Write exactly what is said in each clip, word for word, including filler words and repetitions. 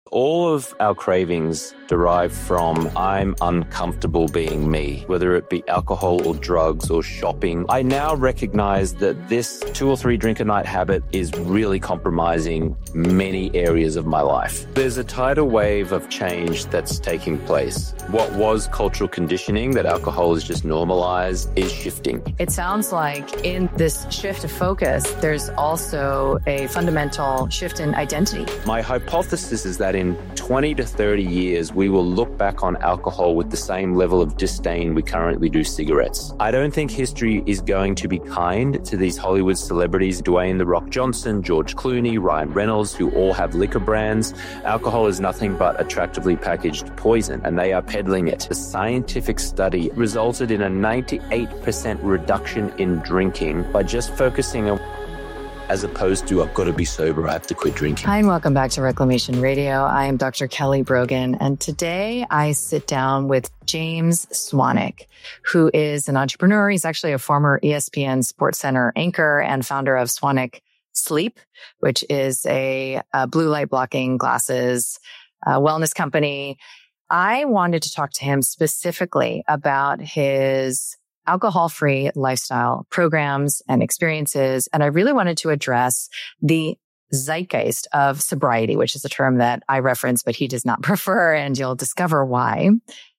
All of our cravings derive from I'm uncomfortable being me, whether it be alcohol or drugs or shopping. I now recognize that this two or three drink a night habit is really compromising many areas of my life. There's a tidal wave of change that's taking place. What was cultural conditioning that alcohol is just normalized is shifting. It sounds like in this shift of focus, there's also a fundamental shift in identity. My hypothesis is that in twenty to thirty years, we will look back on alcohol with the same level of disdain we currently do cigarettes. I don't think history is going to be kind to these Hollywood celebrities, Dwayne "The Rock" Johnson, George Clooney, Ryan Reynolds, who all have liquor brands. Alcohol is nothing but attractively packaged poison, and they are peddling it. A scientific study resulted in a ninety-eight percent reduction in drinking by just focusing on as opposed to, I've got to be sober, I have to quit drinking. Hi, and welcome back to Reclamation Radio. I am Doctor Kelly Brogan, and today I sit down with James Swanwick, who is an entrepreneur. He's actually a former E S P N SportsCenter anchor and founder of Swanwick Sleep, which is a, a blue light blocking glasses uh, wellness company. I wanted to talk to him specifically about his alcohol-free lifestyle programs and experiences. And I really wanted to address the zeitgeist of sobriety, which is a term that I reference, but he does not prefer. And you'll discover why,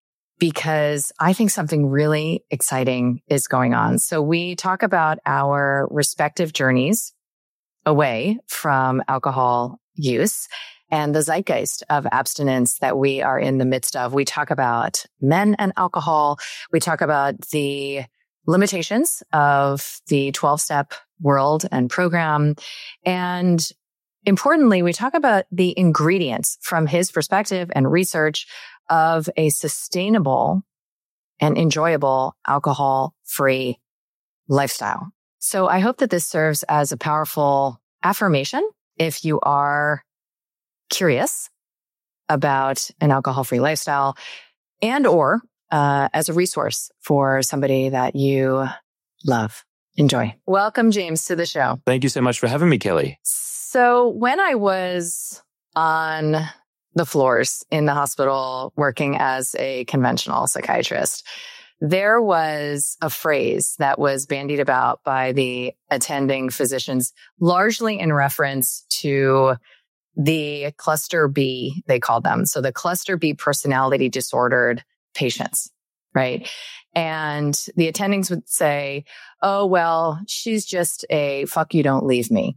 because I think something really exciting is going on. So we talk about our respective journeys away from alcohol use and the zeitgeist of abstinence that we are in the midst of. We talk about men and alcohol. We talk about the limitations of the twelve-step world and program. And importantly, we talk about the ingredients from his perspective and research of a sustainable and enjoyable alcohol-free lifestyle. So I hope that this serves as a powerful affirmation if you are curious about an alcohol-free lifestyle, and or uh, as a resource for somebody that you love. Enjoy. Welcome, James, to the show. Thank you so much for having me, Kelly. So when I was on the floors in the hospital working as a conventional psychiatrist, there was a phrase that was bandied about by the attending physicians, largely in reference to the cluster B, they called them. So the cluster B personality disordered patients, right? And the attendings would say, oh, well, she's just a fuck you, don't leave me.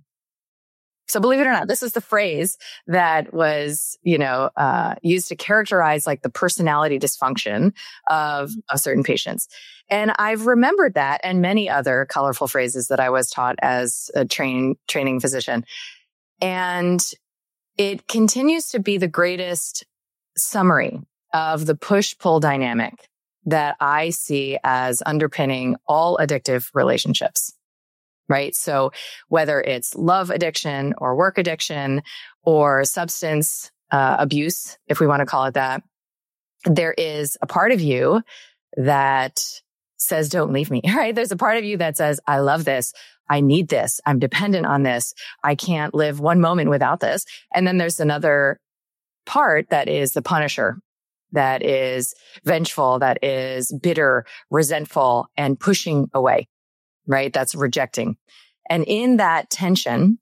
So believe it or not, this is the phrase that was, you know, uh, used to characterize like the personality dysfunction of, of certain patients. And I've remembered that and many other colorful phrases that I was taught as a train, training physician. And it continues to be the greatest summary of the push-pull dynamic that I see as underpinning all addictive relationships, right? So whether it's love addiction or work addiction or substance uh, abuse, if we want to call it that, there is a part of you that says, don't leave me, right? There's a part of you that says, I love this. I need this. I'm dependent on this. I can't live one moment without this. And then there's another part that is the punisher, that is vengeful, that is bitter, resentful, and pushing away, right? That's rejecting. And in that tension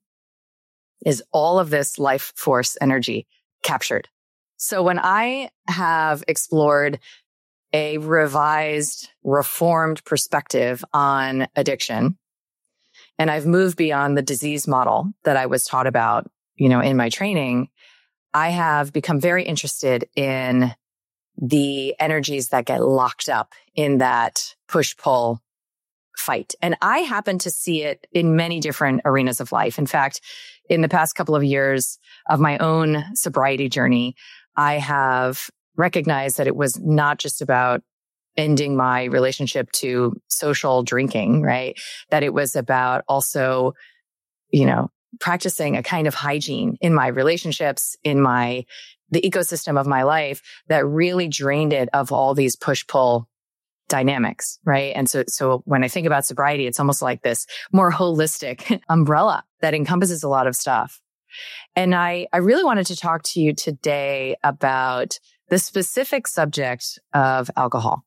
is all of this life force energy captured. So when I have explored a revised, reformed perspective on addiction, and I've moved beyond the disease model that I was taught about, you know, in my training, I have become very interested in the energies that get locked up in that push-pull fight. And I happen to see it in many different arenas of life. In fact, in the past couple of years of my own sobriety journey, I have recognized that it was not just about ending my relationship to social drinking, right? That it was about also, you know, practicing a kind of hygiene in my relationships, in my, the ecosystem of my life that really drained it of all these push-pull dynamics, right? And so, so when I think about sobriety, it's almost like this more holistic umbrella that encompasses a lot of stuff. And I, I really wanted to talk to you today about the specific subject of alcohol,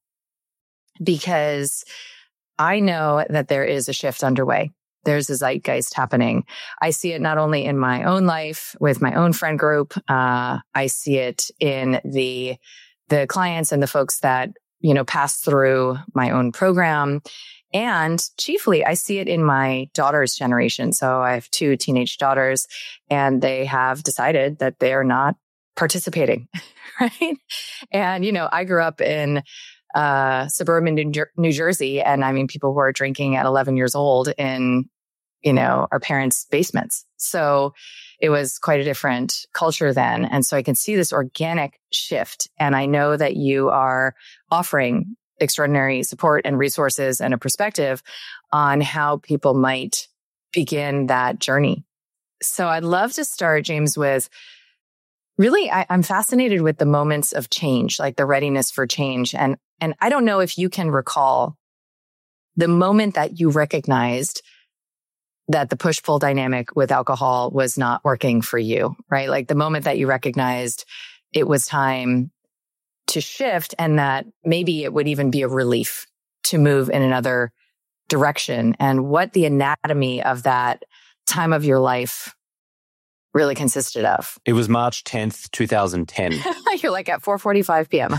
because I know that there is a shift underway. There's a zeitgeist happening. I see it not only in my own life with my own friend group. Uh, I see it in the, the clients and the folks that, you know, pass through my own program. And chiefly, I see it in my daughter's generation. So I have two teenage daughters, and they have decided that they are not participating, right? And, you know, I grew up in uh, suburban New, Jer- New Jersey, and I mean, people were drinking at eleven years old in, you know, our parents' basements. So it was quite a different culture then. And so I can see this organic shift. And I know that you are offering extraordinary support and resources and a perspective on how people might begin that journey. So I'd love to start, James, with really, I, I'm fascinated with the moments of change, like the readiness for change. And, and I don't know if you can recall the moment that you recognized that the push-pull dynamic with alcohol was not working for you, right? Like the moment that you recognized it was time to shift, and that maybe it would even be a relief to move in another direction, and what the anatomy of that time of your life really consisted of. It was March tenth, twenty ten. You're like at four forty-five p.m.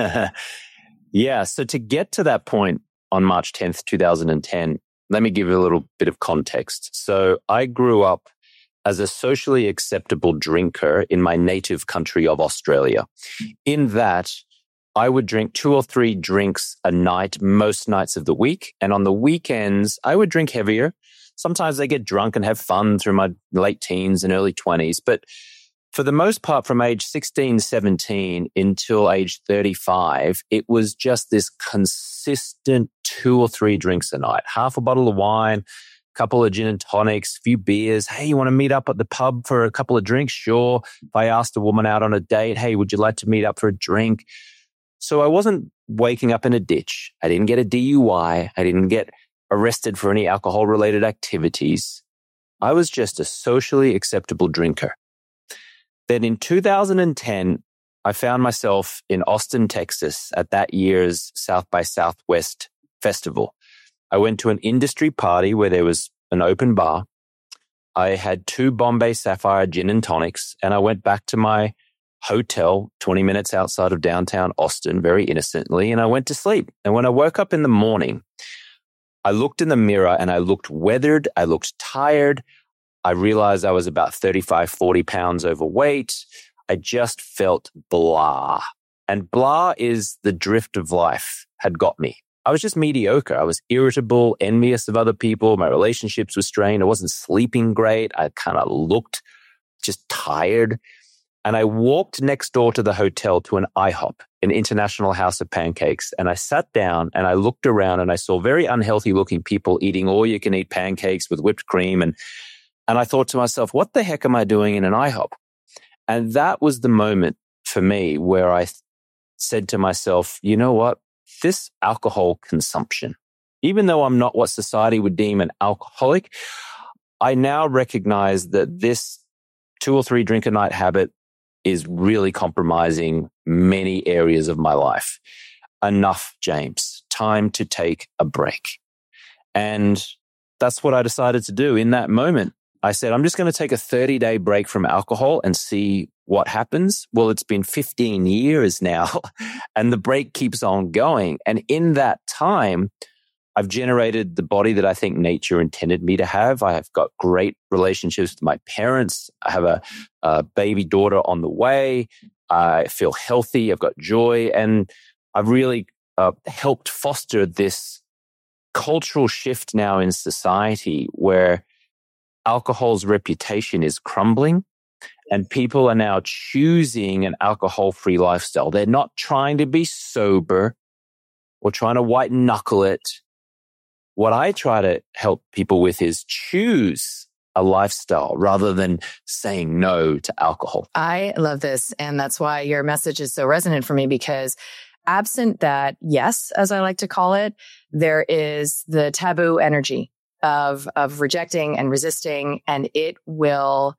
Yeah. So to get to that point on March tenth, twenty ten, let me give you a little bit of context. So I grew up as a socially acceptable drinker in my native country of Australia. In that, I would drink two or three drinks a night, most nights of the week. And on the weekends, I would drink heavier. Sometimes I get drunk and have fun through my late teens and early twenties. But for the most part, from age sixteen, seventeen until age thirty-five, it was just this consistent two or three drinks a night, half a bottle of wine, couple of gin and tonics, few beers. Hey, you want to meet up at the pub for a couple of drinks? Sure. If I asked a woman out on a date, hey, would you like to meet up for a drink? So I wasn't waking up in a ditch. I didn't get a D U I. I didn't get arrested for any alcohol-related activities. I was just a socially acceptable drinker. Then in two thousand ten, I found myself in Austin, Texas at that year's South by Southwest festival. I went to an industry party where there was an open bar. I had two Bombay Sapphire gin and tonics, and I went back to my hotel twenty minutes outside of downtown Austin very innocently, and I went to sleep. And when I woke up in the morning, I looked in the mirror and I looked weathered. I looked tired. I realized I was about thirty-five, forty pounds overweight. I just felt blah. And blah is the drift of life had got me. I was just mediocre. I was irritable, envious of other people. My relationships were strained. I wasn't sleeping great. I kind of looked just tired. And I walked next door to the hotel to an IHOP, an International House of Pancakes. And I sat down and I looked around and I saw very unhealthy looking people eating all you can eat pancakes with whipped cream. And, and I thought to myself, what the heck am I doing in an IHOP? And that was the moment for me where I th- said to myself, you know what? This alcohol consumption, even though I'm not what society would deem an alcoholic, I now recognize that this two or three drink a night habit is really compromising many areas of my life. Enough, James. Time to take a break. And that's what I decided to do in that moment. I said, I'm just going to take a thirty-day break from alcohol and see what happens. Well, it's been fifteen years now, and the break keeps on going. And in that time, I've generated the body that I think nature intended me to have. I have got great relationships with my parents. I have a, a baby daughter on the way. I feel healthy. I've got joy. And I've really uh, helped foster this cultural shift now in society where alcohol's reputation is crumbling and people are now choosing an alcohol-free lifestyle. They're not trying to be sober or trying to white knuckle it. What I try to help people with is choose a lifestyle rather than saying no to alcohol. I love this. And that's why your message is so resonant for me, because absent that, yes, as I like to call it, there is the taboo energy of, of rejecting and resisting, and it will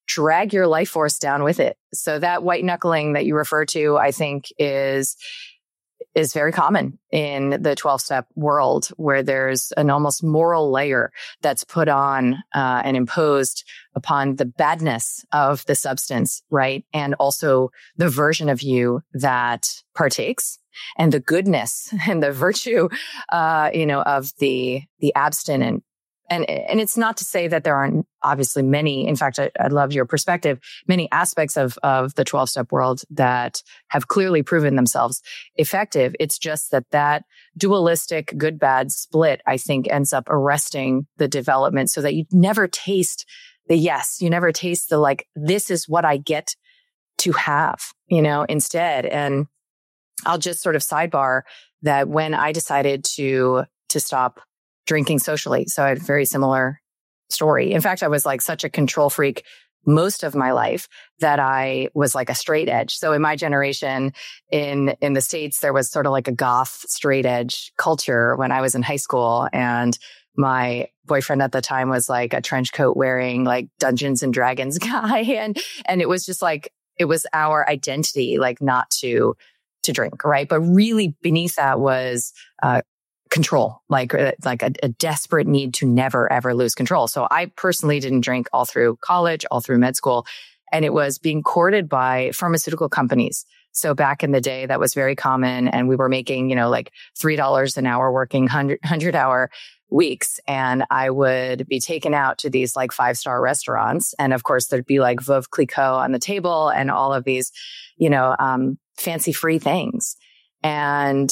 drag your life force down with it. So that white knuckling that you refer to, I think is, is very common in the twelve-step world, where there's an almost moral layer that's put on uh, and imposed upon the badness of the substance, right? And also the version of you that partakes, and the goodness and the virtue, uh, you know, of the the abstinent. And and it's not to say that there aren't obviously many. In fact, I, I love your perspective. Many aspects of of the twelve-step world that have clearly proven themselves effective. It's just that that dualistic good bad split, I think, ends up arresting the development, so that you never taste the yes. You never taste the like, this is what I get to have, you know, instead. And I'll just sort of sidebar that when I decided to to stop drinking socially. So I had a very similar story. In fact, I was like such a control freak most of my life that I was like a straight edge. So in my generation in, in the States, there was sort of like a goth straight edge culture when I was in high school. And my boyfriend at the time was like a trench coat wearing like Dungeons and Dragons guy. And, and it was just like, it was our identity, like not to, to drink. Right. But really beneath that was, uh, control, like, like a, a desperate need to never, ever lose control. So I personally didn't drink all through college, all through med school, and it was being courted by pharmaceutical companies. So back in the day, that was very common. And we were making, you know, like three dollars an hour working one hundred, one hundred hour weeks. And I would be taken out to these like five star restaurants. And of course, there'd be like Veuve Clicquot on the table and all of these, you know, um, fancy free things. And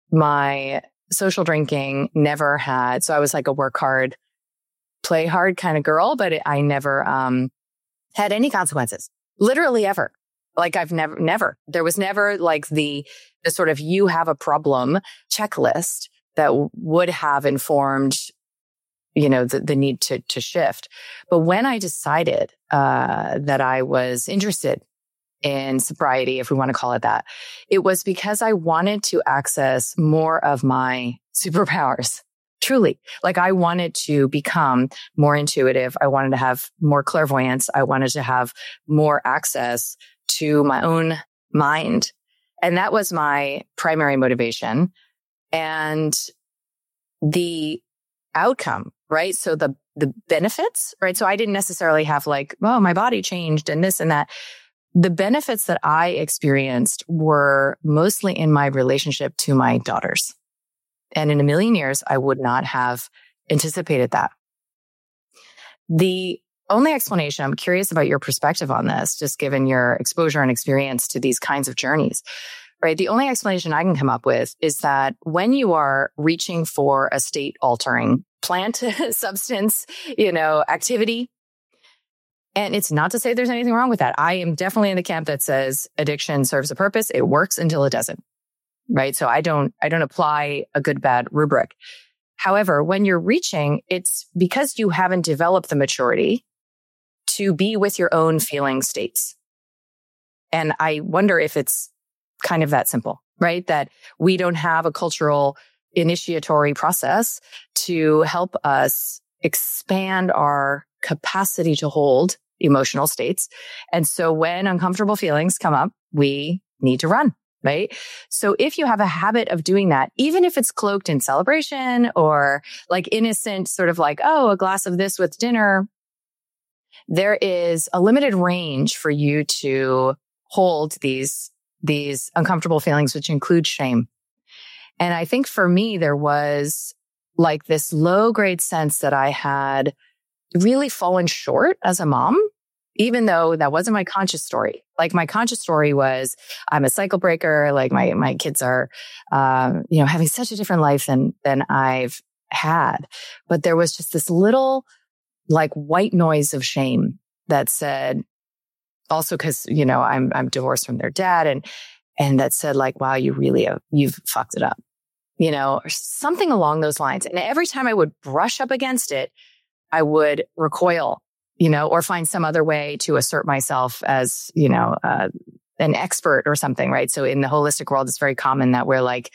my social drinking never had, so I was like a work hard, play hard kind of girl, but it, I never um, had any consequences, literally ever. Like I've never, never, there was never like the, the sort of you have a problem checklist that w- would have informed, you know, the, the need to, to shift. But when I decided uh, that I was interested in sobriety, if we want to call it that, it was because I wanted to access more of my superpowers. Truly. Like I wanted to become more intuitive. I wanted to have more clairvoyance. I wanted to have more access to my own mind. And that was my primary motivation. And the outcome, right? So the, the benefits, right? So I didn't necessarily have like, oh, my body changed and this and that. The benefits that I experienced were mostly in my relationship to my daughters. And in a million years, I would not have anticipated that. The only explanation, I'm curious about your perspective on this, just given your exposure and experience to these kinds of journeys, right? The only explanation I can come up with is that when you are reaching for a state altering plant substance, you know, activity, and it's not to say there's anything wrong with that. I am definitely in the camp that says addiction serves a purpose. It works until it doesn't, right? So I don't, I don't apply a good, bad rubric. However, when you're reaching, it's because you haven't developed the maturity to be with your own feeling states. And I wonder if it's kind of that simple, right? That we don't have a cultural initiatory process to help us expand our capacity to hold emotional states. And so when uncomfortable feelings come up, we need to run, right? So if you have a habit of doing that, even if it's cloaked in celebration or like innocent, sort of like, oh, a glass of this with dinner, there is a limited range for you to hold these, these uncomfortable feelings, which include shame. And I think for me, there was like this low grade sense that I had really fallen short as a mom, even though that wasn't my conscious story. Like my conscious story was, I'm a cycle breaker. Like my, my kids are, um, you know, having such a different life than, than I've had. But there was just this little like white noise of shame that said, also because, you know, I'm, I'm divorced from their dad and, and that said like, wow, you really have, you've fucked it up, you know, or something along those lines. And every time I would brush up against it, I would recoil, you know, or find some other way to assert myself as, you know, uh, an expert or something, right? So in the holistic world, it's very common that we're like,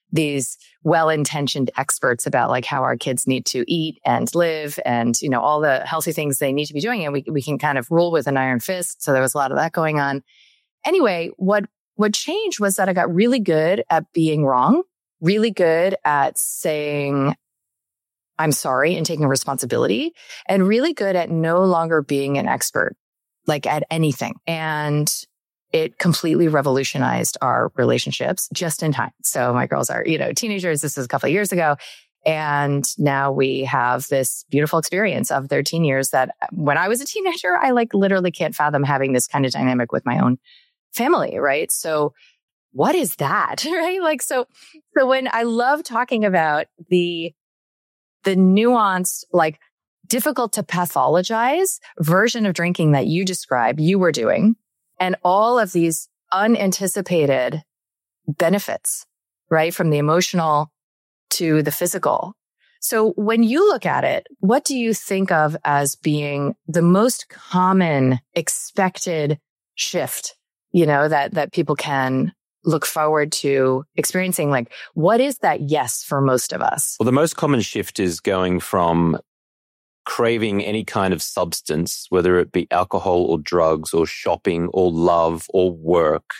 these well-intentioned experts about like how our kids need to eat and live and, you know, all the healthy things they need to be doing. And we, we can kind of rule with an iron fist. So there was a lot of that going on. Anyway, what, what changed was that I got really good at being wrong, really good at saying, I'm sorry and taking responsibility, and really good at no longer being an expert, like at anything. And it completely revolutionized our relationships just in time. So my girls are, you know, teenagers. This was a couple of years ago. And now we have this beautiful experience of their teen years that when I was a teenager, I like literally can't fathom having this kind of dynamic with my own family. Right. So what is that? Right. Like, so, so when I love talking about the, the nuanced, like difficult to pathologize version of drinking that you describe, you were doing, and all of these unanticipated benefits, right? From the emotional to the physical. So when you look at it, what do you think of as being the most common expected shift, you know, that, that people can look forward to experiencing? Like, what is that yes for most of us? Well, the most common shift is going from craving any kind of substance, whether it be alcohol or drugs or shopping or love or work,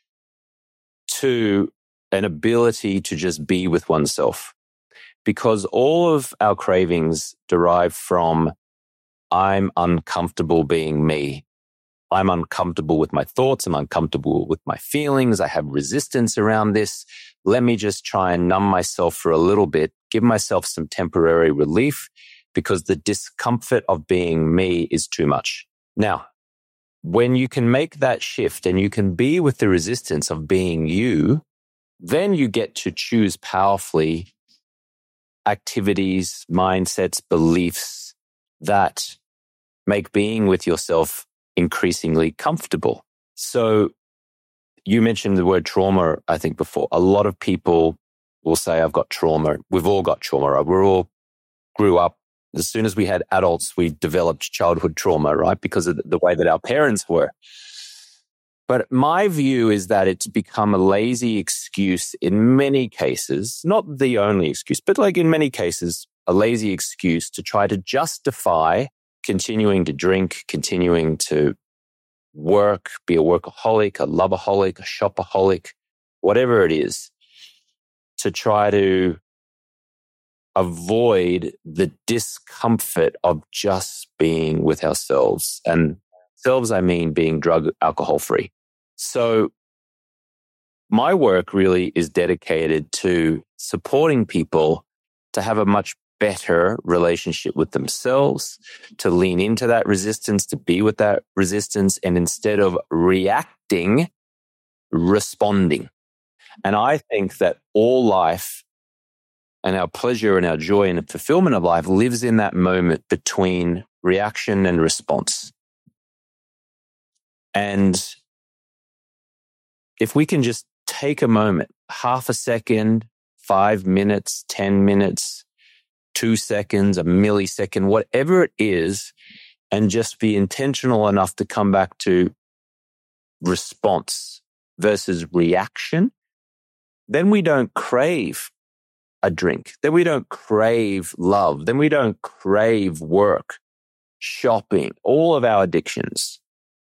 to an ability to just be with oneself. Because all of our cravings derive from, I'm uncomfortable being me. I'm uncomfortable with my thoughts. I'm uncomfortable with my feelings. I have resistance around this. Let me just try and numb myself for a little bit, give myself some temporary relief, because the discomfort of being me is too much. Now, when you can make that shift and you can be with the resistance of being you, then you get to choose powerfully activities, mindsets, beliefs that make being with yourself increasingly comfortable. So you mentioned the word trauma, I think, before. A lot of people will say, I've got trauma. We've all got trauma. Right? We all grew up. As soon as we had adults, we developed childhood trauma, right? Because of the way that our parents were. But my view is that it's become a lazy excuse in many cases, not the only excuse, but like in many cases, a lazy excuse to try to justify continuing to drink, continuing to work, be a workaholic, a loveaholic, a shopaholic, whatever it is, to try to avoid the discomfort of just being with ourselves. And ourselves, I mean being drug, alcohol free. So my work really is dedicated to supporting people to have a much better relationship with themselves, to lean into that resistance, to be with that resistance, and instead of reacting, responding. And I think that all life and our pleasure and our joy and fulfillment of life lives in that moment between reaction and response. And if we can just take a moment, half a second, five minutes, ten minutes, two seconds, a millisecond, whatever it is, and just be intentional enough to come back to response versus reaction, then we don't crave a drink. Then we don't crave love. Then we don't crave work, shopping, all of our addictions.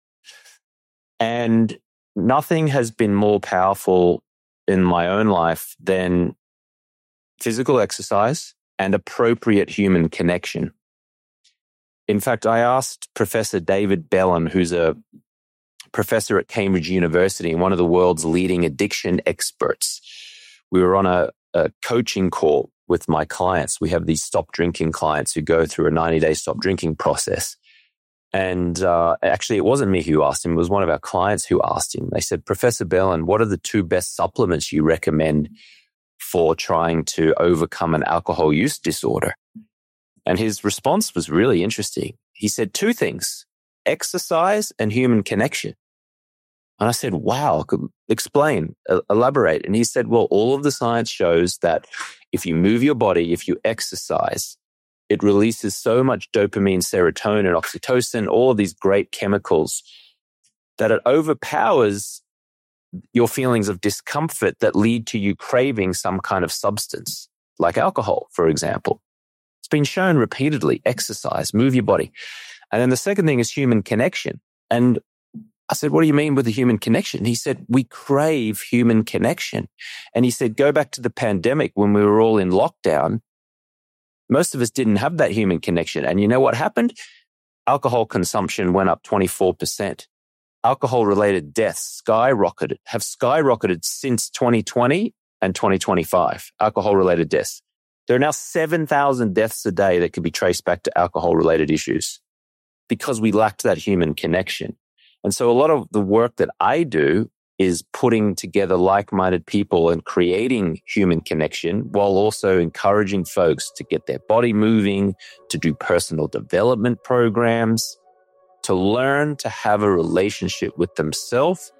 And nothing has been more powerful in my own life than physical exercise and appropriate human connection. In fact, I asked Professor David Bellon, who's a professor at Cambridge University and one of the world's leading addiction experts. We were on a, a coaching call with my clients. We have these stop drinking clients who go through a ninety-day stop drinking process. And uh, actually, it wasn't me who asked him. It was one of our clients who asked him. They said, Professor Bellon, what are the two best supplements you recommend for trying to overcome an alcohol use disorder? And his response was really interesting. He said two things, exercise and human connection. And I said, wow, explain, elaborate. And he said, well, all of the science shows that if you move your body, if you exercise, it releases so much dopamine, serotonin, oxytocin, all of these great chemicals that it overpowers your feelings of discomfort that lead to you craving some kind of substance, like alcohol, for example. It's been shown repeatedly, exercise, move your body. And then the second thing is human connection. And I said, what do you mean with the human connection? He said, we crave human connection. And he said, go back to the pandemic when we were all in lockdown. Most of us didn't have that human connection. And you know what happened? Alcohol consumption went up twenty-four percent. Alcohol-related deaths skyrocketed, have skyrocketed since twenty twenty and twenty twenty-five, alcohol-related deaths. There are now seven thousand deaths a day that could be traced back to alcohol-related issues because we lacked that human connection. And so a lot of the work that I do is putting together like-minded people and creating human connection while also encouraging folks to get their body moving, to do personal development programs, to learn to have a relationship with themselves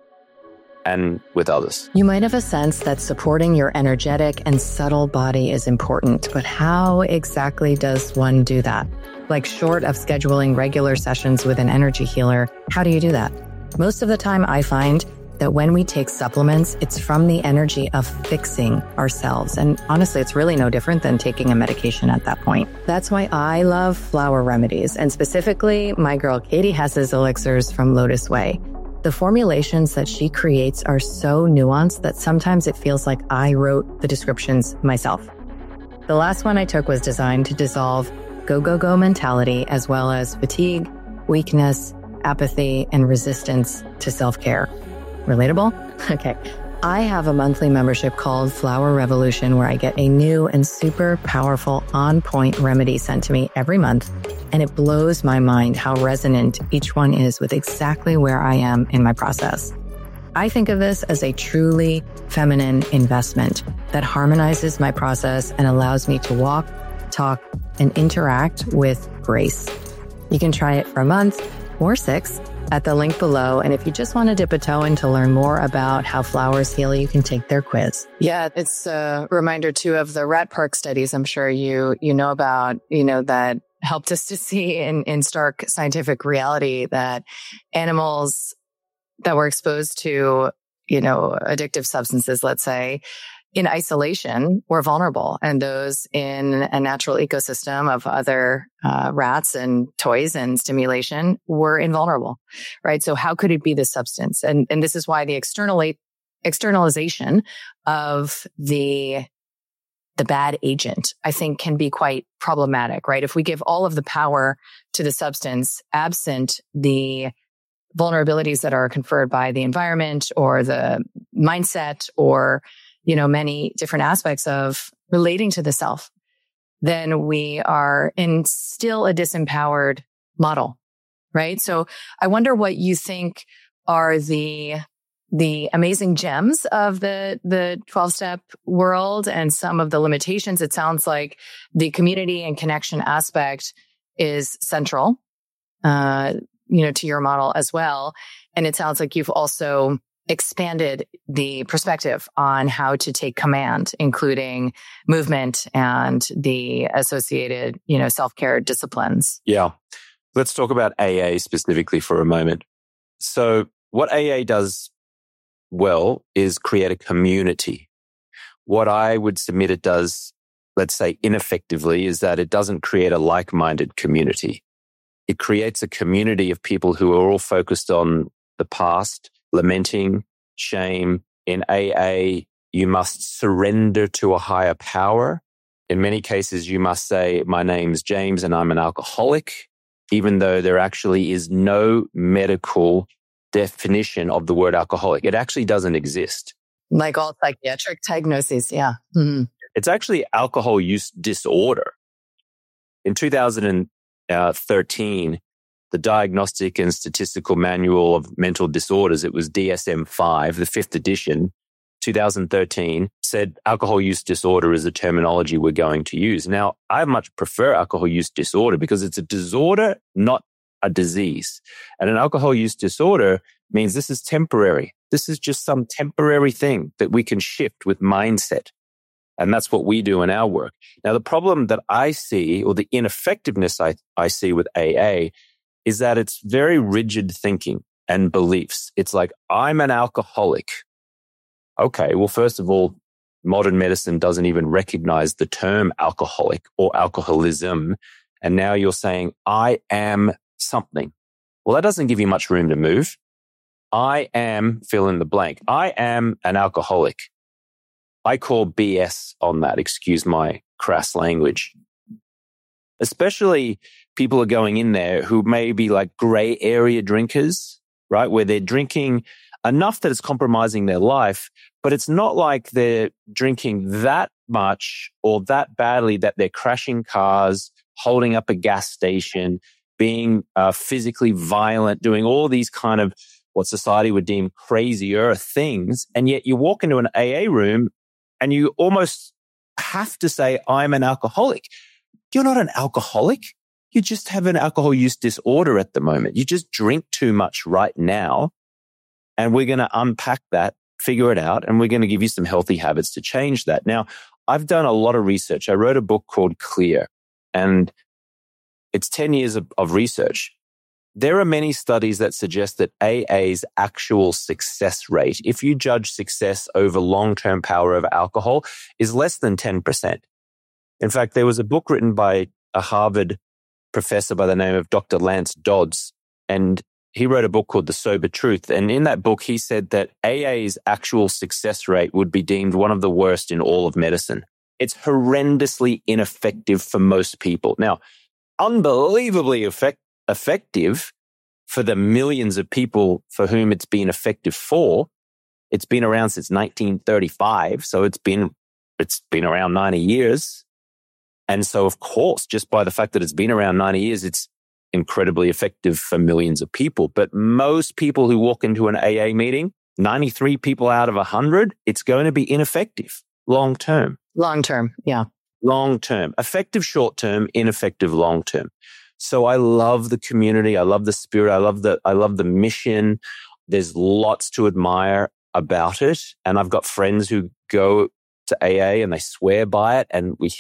and with others. You might have a sense that supporting your energetic and subtle body is important, but how exactly does one do that? Like, short of scheduling regular sessions with an energy healer, how do you do that? Most of the time, I find that when we take supplements, it's from the energy of fixing ourselves. And honestly, it's really no different than taking a medication at that point. That's why I love flower remedies, and specifically my girl Katie Hess's elixirs from Lotus Way. The formulations that she creates are so nuanced that sometimes it feels like I wrote the descriptions myself. The last one I took was designed to dissolve go, go, go mentality, as well as fatigue, weakness, apathy, and resistance to self-care. Relatable? Okay. I have a monthly membership called Flower Revolution where I get a new and super powerful on-point remedy sent to me every month. And it blows my mind how resonant each one is with exactly where I am in my process. I think of this as a truly feminine investment that harmonizes my process and allows me to walk, talk, and interact with grace. You can try it for a month or six at the link below. And if you just want to dip a toe in to learn more about how flowers heal, you can take their quiz. Yeah, it's a reminder too of the rat park studies I'm sure you you know about, you know, that helped us to see in, in stark scientific reality that animals that were exposed to, you know, addictive substances, let's say, in isolation were vulnerable, and those in a natural ecosystem of other uh, rats and toys and stimulation were invulnerable, right? So how could it be the substance? And and this is why the external externalization of the the bad agent, I think, can be quite problematic, right? If we give all of the power to the substance, absent the vulnerabilities that are conferred by the environment or the mindset or you know, many different aspects of relating to the self, then we are in still a disempowered model, right? So I wonder what you think are the the amazing gems of the the twelve-step world and some of the limitations. It sounds like the community and connection aspect is central, uh, you know, to your model as well. And it sounds like you've also expanded the perspective on how to take command, including movement and the associated, you know, self-care disciplines. Yeah. Let's talk about A A specifically for a moment. So what A A does well is create a community. What I would submit it does, let's say ineffectively, is that it doesn't create a like-minded community. It creates a community of people who are all focused on the past, lamenting, shame. In A A, you must surrender to a higher power. In many cases, you must say, my name's James and I'm an alcoholic, even though there actually is no medical definition of the word alcoholic. It actually doesn't exist. Like all psychiatric diagnoses, yeah. Mm-hmm. It's actually alcohol use disorder. In two thousand thirteen, the Diagnostic and Statistical Manual of Mental Disorders, it was D S M five, the fifth edition, two thousand thirteen, said alcohol use disorder is the terminology we're going to use. Now, I much prefer alcohol use disorder because it's a disorder, not a disease. And an alcohol use disorder means this is temporary. This is just some temporary thing that we can shift with mindset. And that's what we do in our work. Now, the problem that I see, or the ineffectiveness I, I see with A A, is that it's very rigid thinking and beliefs. It's like, I'm an alcoholic. Okay, well, first of all, modern medicine doesn't even recognize the term alcoholic or alcoholism. And now you're saying, I am something. Well, that doesn't give you much room to move. I am fill in the blank. I am an alcoholic. I call B S on that. Excuse my crass language. Especially people are going in there who may be like gray area drinkers, right? Where they're drinking enough that it's compromising their life, but it's not like they're drinking that much or that badly that they're crashing cars, holding up a gas station, being uh, physically violent, doing all these kind of what society would deem crazier things. And yet you walk into an A A room and you almost have to say, I'm an alcoholic. You're not an alcoholic. You just have an alcohol use disorder at the moment. You just drink too much right now. And we're going to unpack that, figure it out, and we're going to give you some healthy habits to change that. Now, I've done a lot of research. I wrote a book called Clear, and it's ten years of, of research. There are many studies that suggest that A A's actual success rate, if you judge success over long-term power over alcohol, is less than ten percent. In fact, there was a book written by a Harvard professor by the name of Doctor Lance Dodds, and he wrote a book called The Sober Truth. And in that book, he said that A A's actual success rate would be deemed one of the worst in all of medicine. It's horrendously ineffective for most people. Now, unbelievably effect- effective for the millions of people for whom it's been effective for. It's been around since nineteen thirty-five. So it's been, it's been around ninety years. And so, of course, just by the fact that it's been around ninety years, it's incredibly effective for millions of people. But most people who walk into an A A meeting, ninety-three people out of one hundred, it's going to be ineffective long term. Long term, yeah. Long term. Effective short term, ineffective long term. So I love the community. I love the spirit. I love the, I love the mission. There's lots to admire about it. And I've got friends who go to A A and they swear by it. And we,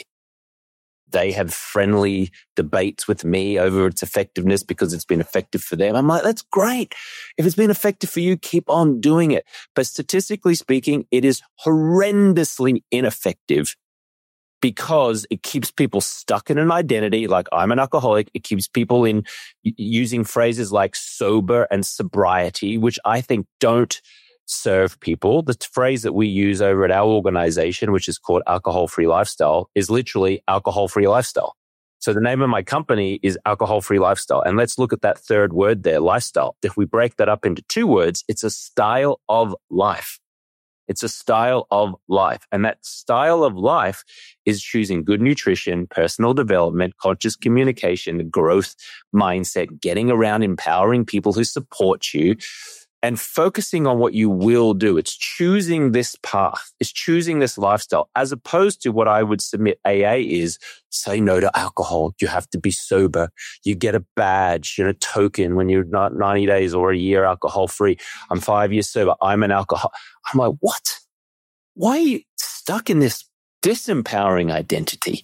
they have friendly debates with me over its effectiveness because it's been effective for them. I'm like, that's great. If it's been effective for you, keep on doing it. But statistically speaking, it is horrendously ineffective because it keeps people stuck in an identity like I'm an alcoholic. It keeps people in using phrases like sober and sobriety, which I think don't serve people. The phrase that we use over at our organization, which is called Alcohol-Free Lifestyle, is literally alcohol-free lifestyle. So the name of my company is Alcohol-Free Lifestyle. And let's look at that third word there, lifestyle. If we break that up into two words, it's a style of life. It's a style of life. And that style of life is choosing good nutrition, personal development, conscious communication, growth mindset, getting around, empowering people who support you, and focusing on what you will do. It's choosing this path. It's choosing this lifestyle, as opposed to what I would submit A A is say no to alcohol. You have to be sober. You get a badge, you know, token when you're not ninety days or a year alcohol free. I'm five years sober. I'm an alcohol. I'm like, what? Why are you stuck in this disempowering identity?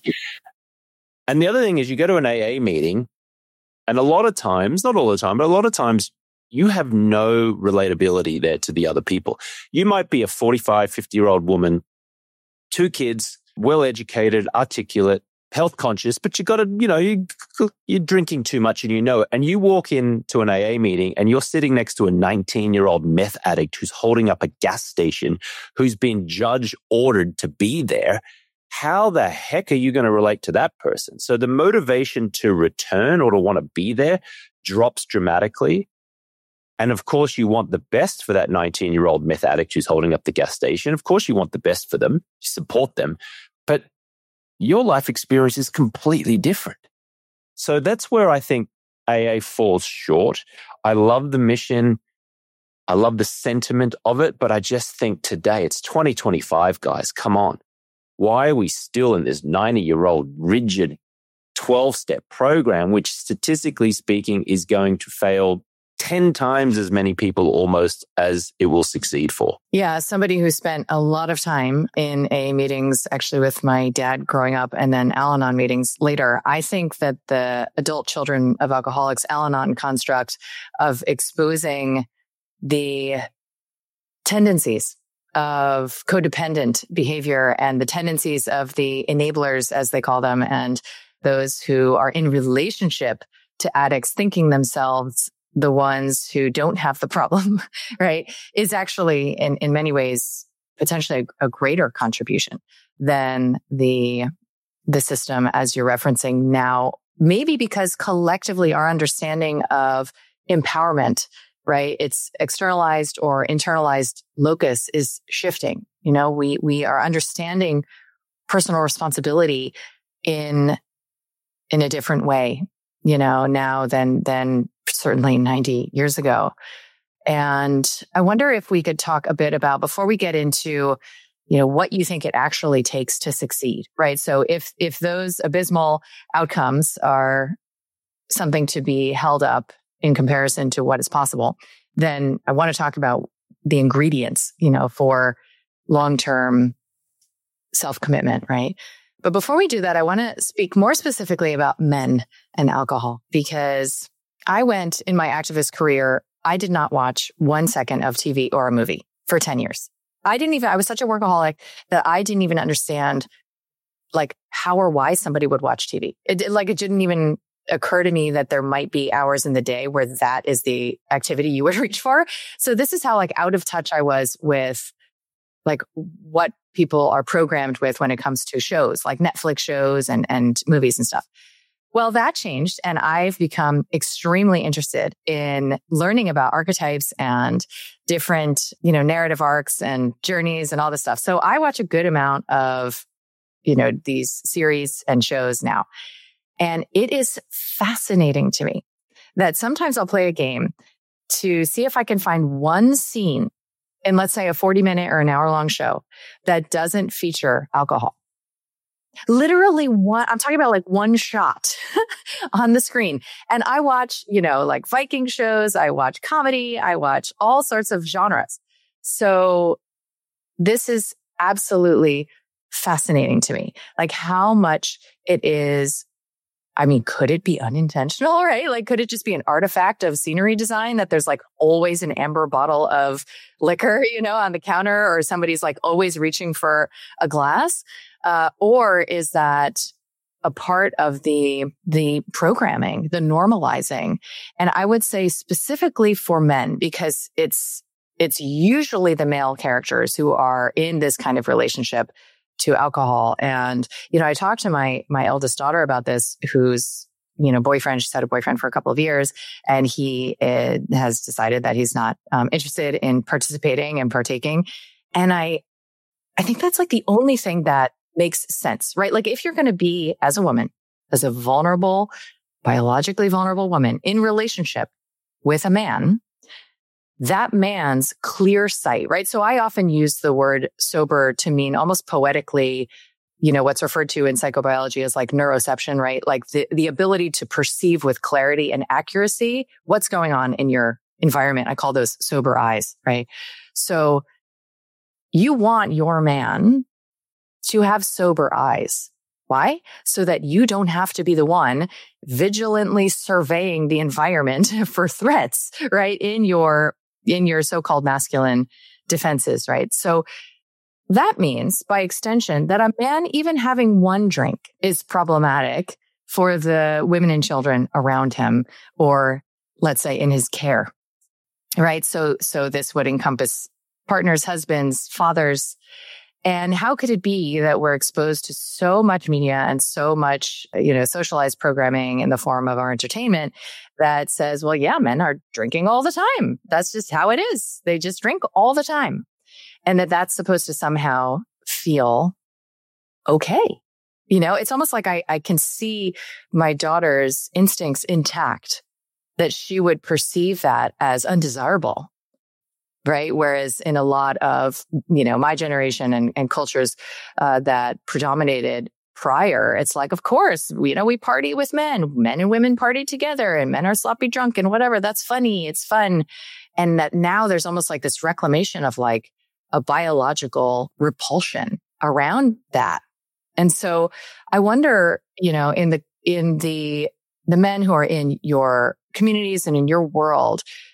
And the other thing is you go to an A A meeting and a lot of times, not all the time, but a lot of times, you have no relatability there to the other people. You might be a forty-five, fifty-year-old woman, two kids, well-educated, articulate, health conscious, but you got to, you know, you, you're drinking too much and you know it. And you walk into an A A meeting and you're sitting next to a nineteen-year-old meth addict who's holding up a gas station, who's been judge-ordered to be there. How the heck are you going to relate to that person? So the motivation to return or to want to be there drops dramatically. And of course, you want the best for that nineteen-year-old meth addict who's holding up the gas station. Of course, you want the best for them. You support them. But your life experience is completely different. So that's where I think A A falls short. I love the mission. I love the sentiment of it. But I just think today, it's twenty twenty-five, guys. Come on. Why are we still in this ninety-year-old rigid twelve-step program, which statistically speaking is going to fail ten times as many people almost as it will succeed for? Yeah, somebody who spent a lot of time in A A meetings, actually with my dad growing up, and then Al-Anon meetings later. I think that the adult children of alcoholics Al-Anon construct of exposing the tendencies of codependent behavior and the tendencies of the enablers, as they call them, and those who are in relationship to addicts thinking themselves the ones who don't have the problem, right, is actually in, in many ways potentially a, a greater contribution than the, the system as you're referencing now, maybe because collectively our understanding of empowerment, right, it's externalized or internalized locus is shifting. You know, we, we are understanding personal responsibility in, in a different way, you know, now than, than certainly ninety years ago. And I wonder if we could talk a bit about, before we get into, you know, what you think it actually takes to succeed, right? So if, if those abysmal outcomes are something to be held up in comparison to what is possible, then I want to talk about the ingredients, you know, for long-term self-commitment, right? But before we do that, I want to speak more specifically about men and alcohol, because I went in my activist career, I did not watch one second of T V or a movie for ten years. I didn't even, I was such a workaholic that I didn't even understand like how or why somebody would watch T V. It, like it didn't even occur to me that there might be hours in the day where that is the activity you would reach for. So this is how like out of touch I was with like what people are programmed with when it comes to shows like Netflix shows and, and movies and stuff. Well, that changed, and I've become extremely interested in learning about archetypes and different, you know, narrative arcs and journeys and all this stuff. So I watch a good amount of, you know, these series and shows now. And it is fascinating to me that sometimes I'll play a game to see if I can find one scene in, let's say, a forty minute or an hour long show that doesn't feature alcohol. Literally one, I'm talking about like one shot on the screen. And I watch, you know, like Viking shows, I watch comedy, I watch all sorts of genres. So this is absolutely fascinating to me. Like how much it is, I mean, could it be unintentional, right? Like, could it just be an artifact of scenery design that there's like always an amber bottle of liquor, you know, on the counter, or somebody's like always reaching for a glass? Uh, or is that a part of the, the programming, the normalizing? And I would say specifically for men, because it's, it's usually the male characters who are in this kind of relationship to alcohol. And, you know, I talked to my, my eldest daughter about this, who's, you know, boyfriend, she's had a boyfriend for a couple of years, and he uh, has decided that he's not um, interested in participating and partaking. And I, I think that's like the only thing that makes sense, right? Like if you're going to be as a woman, as a vulnerable, biologically vulnerable woman in relationship with a man, that man's clear sight, right? So I often use the word sober to mean almost poetically, you know, what's referred to in psychobiology as like neuroception, right? Like the, the ability to perceive with clarity and accuracy what's going on in your environment. I call those sober eyes, right? So you want your man to have sober eyes. Why? So that you don't have to be the one vigilantly surveying the environment for threats, right? In your, in your so-called masculine defenses, right? So that means by extension that a man even having one drink is problematic for the women and children around him, or let's say in his care, right? So, so this would encompass partners, husbands, fathers. And how could it be that we're exposed to so much media and so much, you know, socialized programming in the form of our entertainment that says, well, yeah, men are drinking all the time. That's just how it is. They just drink all the time. And that that's supposed to somehow feel okay. You know, it's almost like I, I can see my daughter's instincts intact, that she would perceive that as undesirable. Right. Whereas in a lot of, you know, my generation and, and cultures uh, that predominated prior, it's like, of course, you know, we party with men, men and women party together, and men are sloppy drunk and whatever. That's funny. It's fun. And that now there's almost like this reclamation of like a biological repulsion around that. And so I wonder, you know, in the, in the, the men who are in your communities and in your world,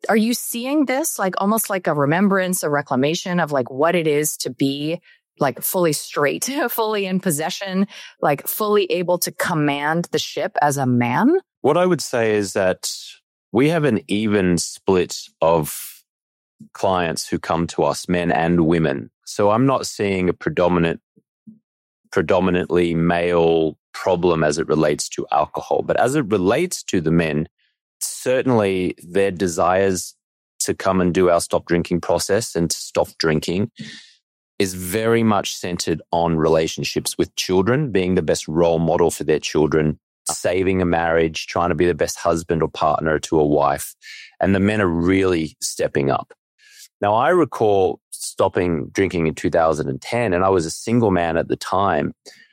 are you seeing this like almost like a remembrance, a reclamation of like what it is to be like fully straight, fully in possession, like fully able to command the ship as a man? What I would say is that we have an even split of clients who come to us, men and women. So I'm not seeing a predominant, predominantly male problem as it relates to alcohol. But as it relates to the men, certainly their desires to come and do our stop drinking process and to stop drinking is very much centered on relationships with children, being the best role model for their children, saving a marriage, trying to be the best husband or partner to a wife. And the men are really stepping up. Now, I recall stopping drinking in two thousand ten, and I was a single man at the time.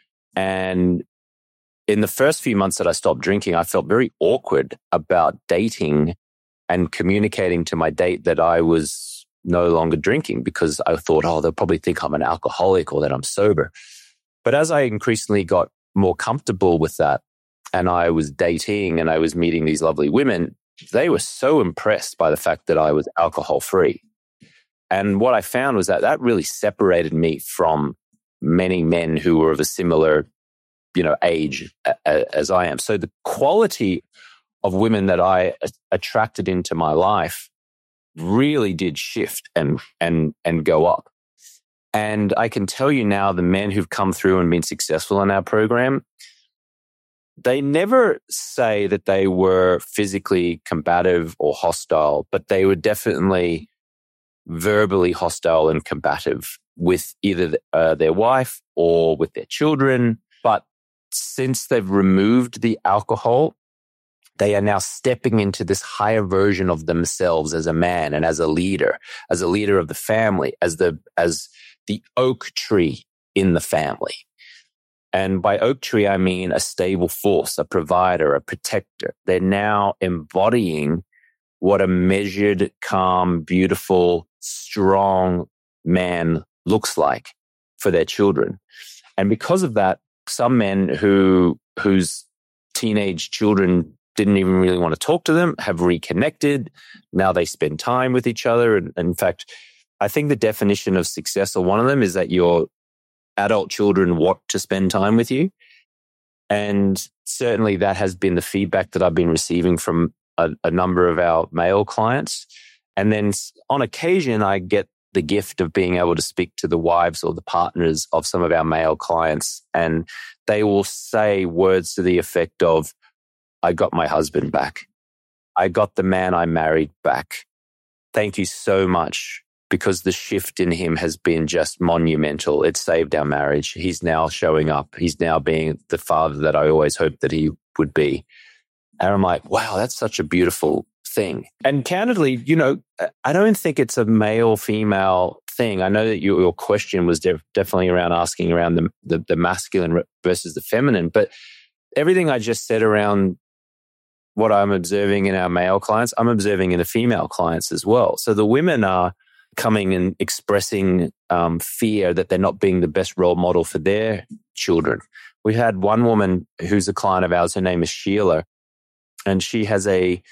And in the first few months that I stopped drinking, I felt very awkward about dating and communicating to my date that I was no longer drinking, because I thought, oh, they'll probably think I'm an alcoholic or that I'm sober. But as I increasingly got more comfortable with that, and I was dating and I was meeting these lovely women, they were so impressed by the fact that I was alcohol free. And what I found was that that really separated me from many men who were of a similar, you know, age as I am. So the quality of women that I attracted into my life really did shift and and and go up. And I can tell you now, the men who've come through and been successful in our program, they never say that they were physically combative or hostile, but they were definitely verbally hostile and combative with either uh, their wife or with their children. But since they've removed the alcohol, they are now stepping into this higher version of themselves as a man and as a leader, as a leader of the family, as the as the oak tree in the family. And by oak tree, I mean a stable force, a provider, a protector. They're now embodying what a measured, calm, beautiful, strong man looks like for their children. And because of that, some men who whose teenage children didn't even really want to talk to them have reconnected. Now they spend time with each other. And, and in fact, I think the definition of success, or one of them, is that your adult children want to spend time with you. And certainly that has been the feedback that I've been receiving from a, a number of our male clients. And then on occasion, I get the gift of being able to speak to the wives or the partners of some of our male clients. And they will say words to the effect of, I got my husband back. I got the man I married back. Thank you so much, because the shift in him has been just monumental. It saved our marriage. He's now showing up. He's now being the father that I always hoped that he would be. And I'm like, wow, that's such a beautiful thing. And candidly, you know, I don't think it's a male female thing. I know that your, your question was def- definitely around asking around the, the, the masculine versus the feminine, but everything I just said around what I'm observing in our male clients, I'm observing in the female clients as well. So the women are coming and expressing um, fear that they're not being the best role model for their children. We had one woman who's a client of ours, her name is Sheila, and she has a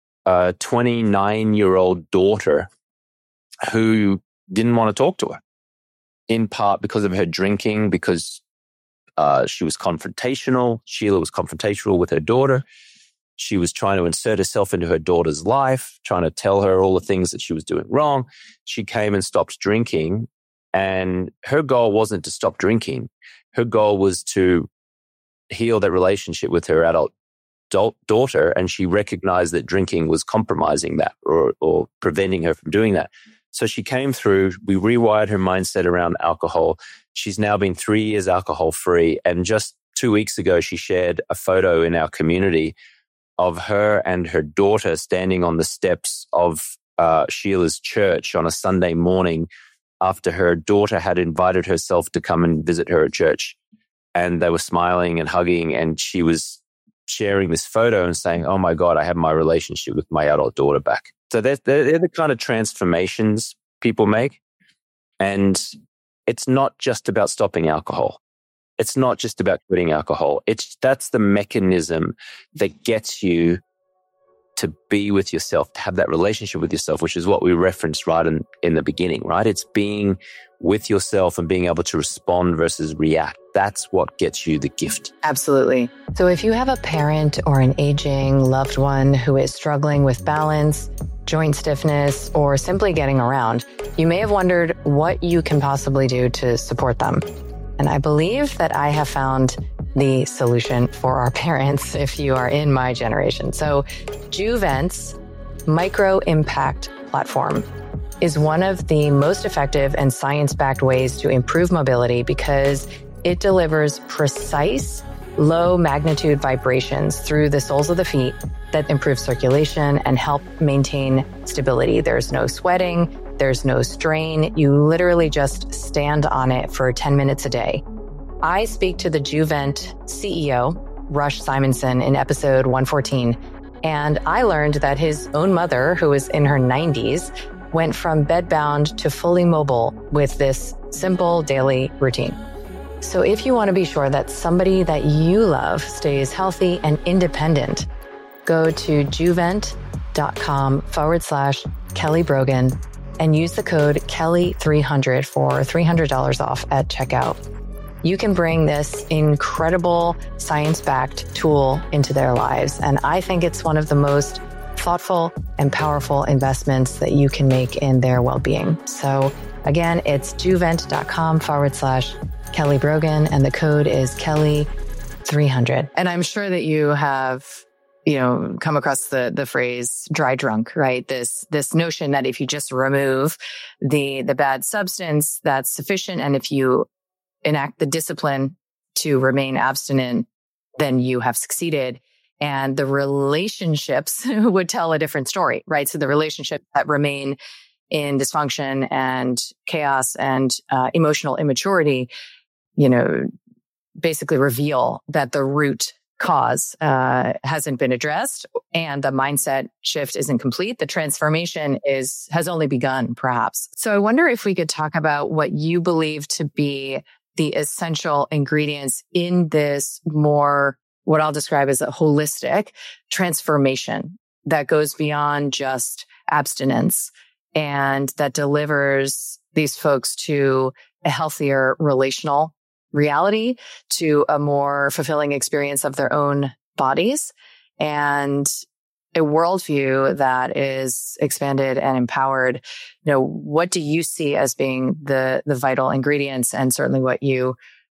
twenty-nine-year-old daughter who didn't want to talk to her, in part because of her drinking, because uh, she was confrontational. Sheila was confrontational with her daughter. She was trying to insert herself into her daughter's life, trying to tell her all the things that she was doing wrong. She came and stopped drinking, and her goal wasn't to stop drinking. Her goal was to heal that relationship with her adult daughter, and she recognized that drinking was compromising that or, or preventing her from doing that. So she came through, we rewired her mindset around alcohol. She's now been three years alcohol free, and just two weeks ago, she shared a photo in our community of her and her daughter standing on the steps of uh, Sheila's church on a Sunday morning after her daughter had invited herself to come and visit her at church. And they were smiling and hugging, and she was sharing this photo and saying, oh my God, I have my relationship with my adult daughter back. So they're, they're the kind of transformations people make. And it's not just about stopping alcohol. It's not just about quitting alcohol. It's that's the mechanism that gets you to be with yourself, to have that relationship with yourself, which is what we referenced right in, in the beginning, right? It's being with yourself and being able to respond versus react. That's what gets you the gift. Absolutely. So if you have a parent or an aging loved one who is struggling with balance, joint stiffness, or simply getting around, you may have wondered what you can possibly do to support them. And I believe that I have found the solution for our parents if you are in my generation. So Juvent's micro impact platform is one of the most effective and science-backed ways to improve mobility because it delivers precise, low magnitude vibrations through the soles of the feet that improve circulation and help maintain stability. There's no sweating, there's no strain. You literally just stand on it for ten minutes a day. I speak to the Juvent C E O, Rush Simonson, in episode one fourteen, and I learned that his own mother, who is in her nineties, went from bedbound to fully mobile with this simple daily routine. So if you want to be sure that somebody that you love stays healthy and independent, go to juvent.com forward slash Kelly Brogan and use the code Kelly three hundred for three hundred dollars off at checkout. You can bring this incredible science-backed tool into their lives. And I think it's one of the most thoughtful and powerful investments that you can make in their well-being. So again, it's juvent.com forward slash Kelly Brogan, and the code is Kelly three hundred. And I'm sure that you have, you know, come across the the phrase dry drunk, right? This this notion that if you just remove the the bad substance, that's sufficient. And if you enact the discipline to remain abstinent, then you have succeeded. And the relationships would tell a different story, right? So the relationships that remain in dysfunction and chaos and uh, emotional immaturity, you know, basically reveal that the root cause uh, hasn't been addressed and the mindset shift isn't complete. The transformation is has only begun, perhaps. So I wonder if we could talk about what you believe to be the essential ingredients in this more, what I'll describe as a holistic transformation that goes beyond just abstinence and that delivers these folks to a healthier relational reality, to a more fulfilling experience of their own bodies, and a worldview that is expanded and empowered. You know, what do you see as being the the vital ingredients, and certainly what you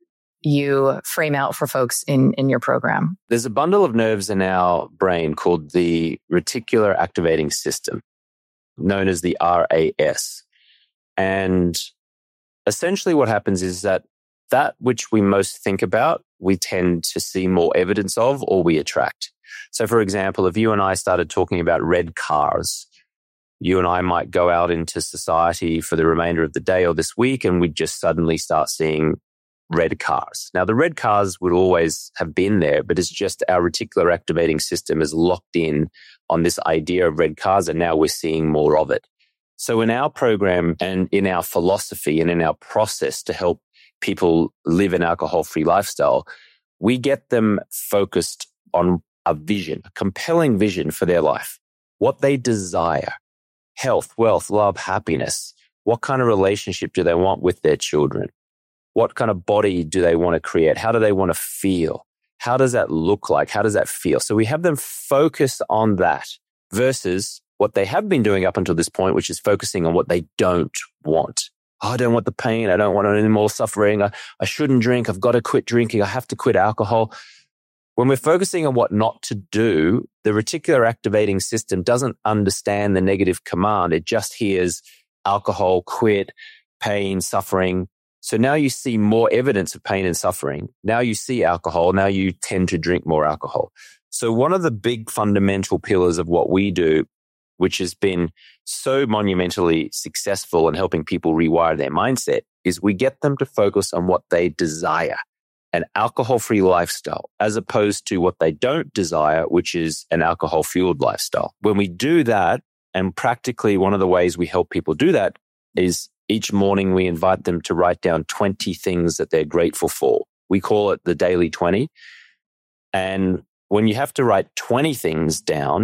you frame out for folks in, in your program? There's a bundle of nerves in our brain called the reticular activating system, known as the R A S. And essentially what happens is that that which we most think about, we tend to see more evidence of, or we attract. So for example, if you and I started talking about red cars, you and I might go out into society for the remainder of the day or this week, and we'd just suddenly start seeing red cars. Now, the red cars would always have been there, but it's just our reticular activating system is locked in on this idea of red cars, and now we're seeing more of it. So in our program and in our philosophy and in our process to help people live an alcohol-free lifestyle, we get them focused on a vision, a compelling vision for their life, what they desire, health, wealth, love, happiness. What kind of relationship do they want with their children? What kind of body do they want to create? How do they want to feel? How does that look like? How does that feel? So we have them focus on that versus what they have been doing up until this point, which is focusing on what they don't want. Oh, I don't want the pain. I don't want any more suffering. I, I shouldn't drink. I've got to quit drinking. I have to quit alcohol. When we're focusing on what not to do, the reticular activating system doesn't understand the negative command. It just hears alcohol, quit, pain, suffering. So now you see more evidence of pain and suffering. Now you see alcohol. Now you tend to drink more alcohol. So one of the big fundamental pillars of what we do, which has been so monumentally successful in helping people rewire their mindset, is we get them to focus on what they desire, an alcohol-free lifestyle, as opposed to what they don't desire, which is an alcohol-fueled lifestyle. When we do that, and practically one of the ways we help people do that is each morning we invite them to write down twenty things that they're grateful for. We call it the daily twenty. And when you have to write twenty things down,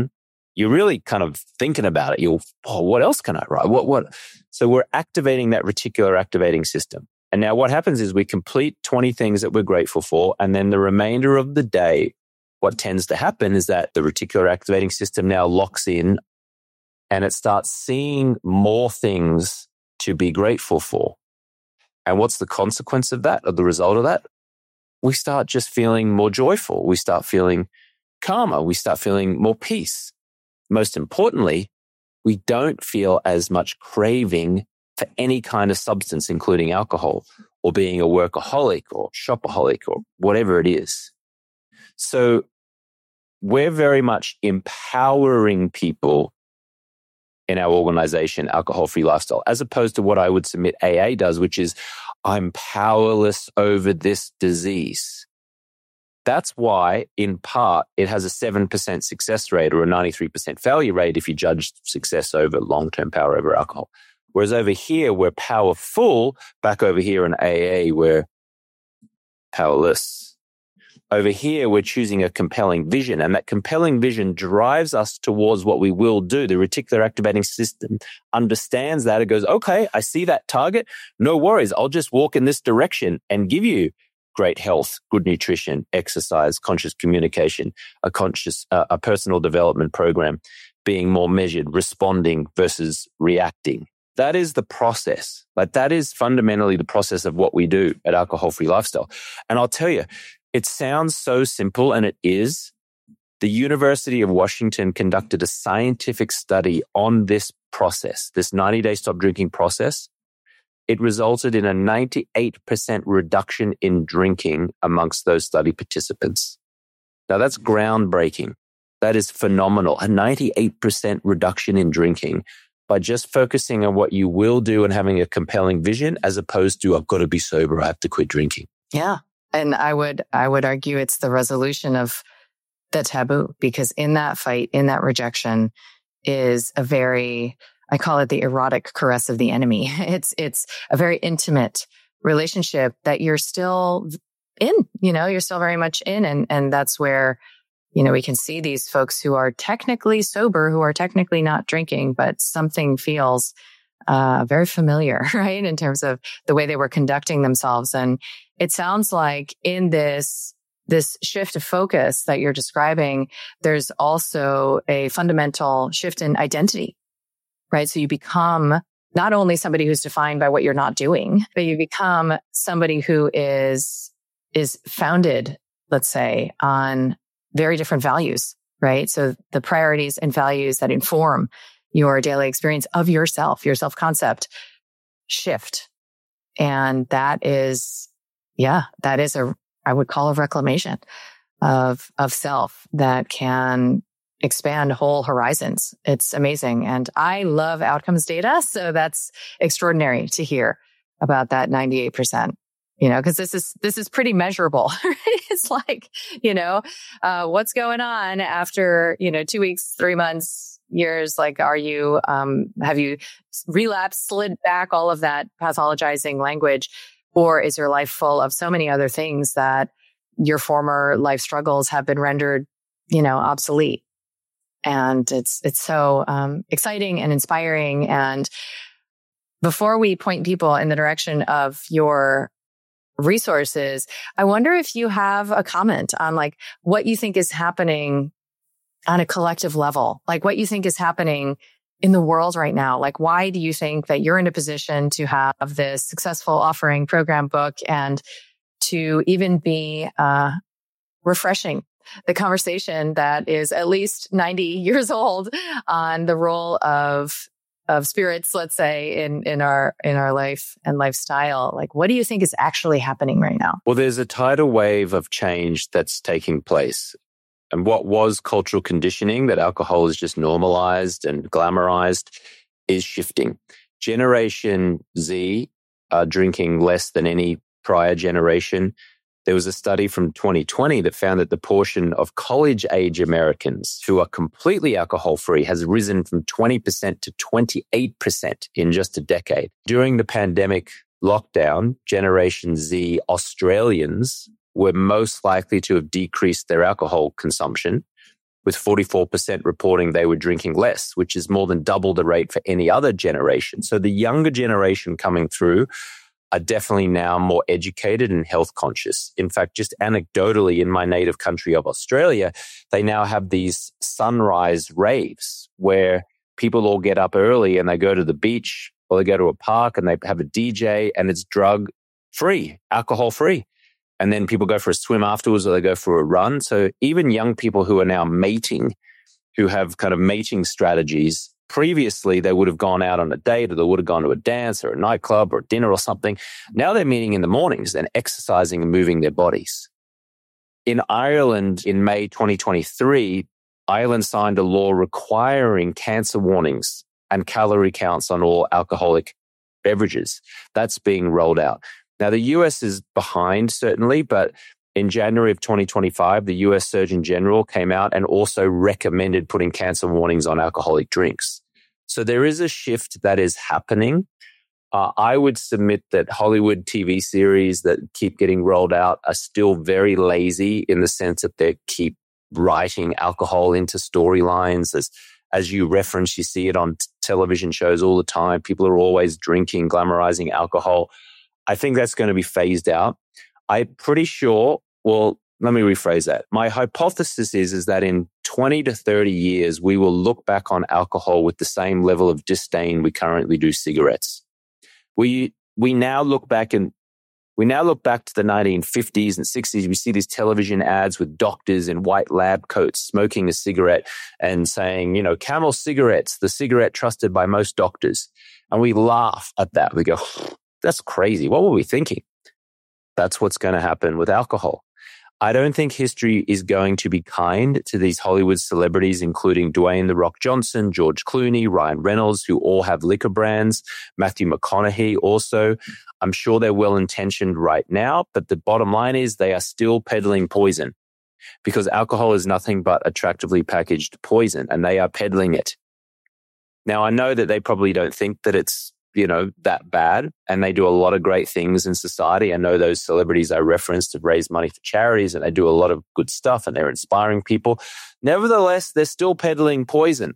you're really kind of thinking about it. You'll, oh, what else can I write? What, what? So we're activating that reticular activating system. And now what happens is we complete twenty things that we're grateful for. And then the remainder of the day, what tends to happen is that the reticular activating system now locks in and it starts seeing more things to be grateful for. And what's the consequence of that, or the result of that? We start just feeling more joyful. We start feeling calmer. We start feeling more peace. Most importantly, we don't feel as much craving for any kind of substance, including alcohol or being a workaholic or shopaholic or whatever it is. So we're very much empowering people in our organization, Alcohol-Free Lifestyle, as opposed to what I would submit A A does, which is I'm powerless over this disease. That's why, in part, it has a seven percent success rate or a ninety-three percent failure rate if you judge success over long-term power over alcohol. Whereas over here, we're powerful. Back over here in A A, we're powerless. Over here, we're choosing a compelling vision, and that compelling vision drives us towards what we will do. The reticular activating system understands that. It goes, okay, I see that target. No worries. I'll just walk in this direction and give you great health, good nutrition, exercise, conscious communication, a conscious, uh, a personal development program, being more measured, responding versus reacting. That is the process. Like that is fundamentally the process of what we do at Alcohol-Free Lifestyle. And I'll tell you, it sounds so simple, and it is. The University of Washington conducted a scientific study on this process, this ninety-day stop drinking process. It resulted in a ninety-eight percent reduction in drinking amongst those study participants. Now, that's groundbreaking. That is phenomenal. A ninety-eight percent reduction in drinking by just focusing on what you will do and having a compelling vision, as opposed to, I've got to be sober, I have to quit drinking. Yeah. And I would, I would argue it's the resolution of the taboo, because in that fight, in that rejection is a very, I call it the erotic caress of the enemy. It's, it's a very intimate relationship that you're still in, you know, you're still very much in. And, and that's where, you know, we can see these folks who are technically sober, who are technically not drinking, but something feels uh, very familiar, right? In terms of the way they were conducting themselves. And it sounds like in this, this shift of focus that you're describing, there's also a fundamental shift in identity, right? So you become not only somebody who's defined by what you're not doing, but you become somebody who is, is founded, let's say, on very different values, right? So the priorities and values that inform your daily experience of yourself, your self-concept shift. And that is, yeah, that is a, I would call a reclamation of, of self that can expand whole horizons. It's amazing. And I love outcomes data. So that's extraordinary to hear about that ninety-eight percent. You know, because this is, this is pretty measurable, right? It's like, you know, uh, what's going on after, you know, two weeks, three months, years? Like, are you, um, have you relapsed, slid back, all of that pathologizing language? Or is your life full of so many other things that your former life struggles have been rendered, you know, obsolete? And it's, it's so, um, exciting and inspiring. And before we point people in the direction of your resources, I wonder if you have a comment on like what you think is happening on a collective level, like what you think is happening in the world right now. Like, why do you think that you're in a position to have this successful offering, program, book, and to even be uh, refreshing the conversation that is at least ninety years old on the role of of spirits, let's say, in, in our, in our life and lifestyle? Like, what do you think is actually happening right now? Well, there's a tidal wave of change that's taking place. And what was cultural conditioning, that alcohol is just normalized and glamorized, is shifting. Generation Z are drinking less than any prior generation. There was a study from twenty twenty that found that the portion of college-age Americans who are completely alcohol-free has risen from twenty percent to twenty-eight percent in just a decade. During the pandemic lockdown, Generation Z Australians were most likely to have decreased their alcohol consumption with forty-four percent reporting they were drinking less, which is more than double the rate for any other generation. So the younger generation coming through are definitely now more educated and health conscious. In fact, just anecdotally, in my native country of Australia, they now have these sunrise raves where people all get up early and they go to the beach or they go to a park and they have a D J and it's drug free, alcohol free. And then people go for a swim afterwards or they go for a run. So even young people who are now mating, who have kind of mating strategies, previously they would have gone out on a date or they would have gone to a dance or a nightclub or a dinner or something. Now they're meeting in the mornings and exercising and moving their bodies. In Ireland, in May twenty twenty-three, Ireland signed a law requiring cancer warnings and calorie counts on all alcoholic beverages. That's being rolled out. Now, the U S is behind, certainly, but in January of twenty twenty-five, the U S Surgeon General came out and also recommended putting cancer warnings on alcoholic drinks. So there is a shift that is happening. Uh, I would submit that Hollywood T V series that keep getting rolled out are still very lazy in the sense that they keep writing alcohol into storylines. As, as you referenced, you see it on t- television shows all the time. People are always drinking, glamorizing alcohol. I think that's going to be phased out. I'm pretty sure, well, let me rephrase that. My hypothesis is, is that in twenty to thirty years, we will look back on alcohol with the same level of disdain we currently do cigarettes. We we now look back and we now look back to the nineteen fifties and sixties. We see these television ads with doctors in white lab coats smoking a cigarette and saying, you know, Camel cigarettes, the cigarette trusted by most doctors. And we laugh at that. We go, that's crazy. What were we thinking? That's what's going to happen with alcohol. I don't think history is going to be kind to these Hollywood celebrities, including Dwayne The Rock Johnson, George Clooney, Ryan Reynolds, who all have liquor brands, Matthew McConaughey also. I'm sure they're well-intentioned right now, but the bottom line is they are still peddling poison because alcohol is nothing but attractively packaged poison, and they are peddling it. Now, I know that they probably don't think that it's you know, that bad. And they do a lot of great things in society. I know those celebrities I referenced have raised money for charities and they do a lot of good stuff and they're inspiring people. Nevertheless, they're still peddling poison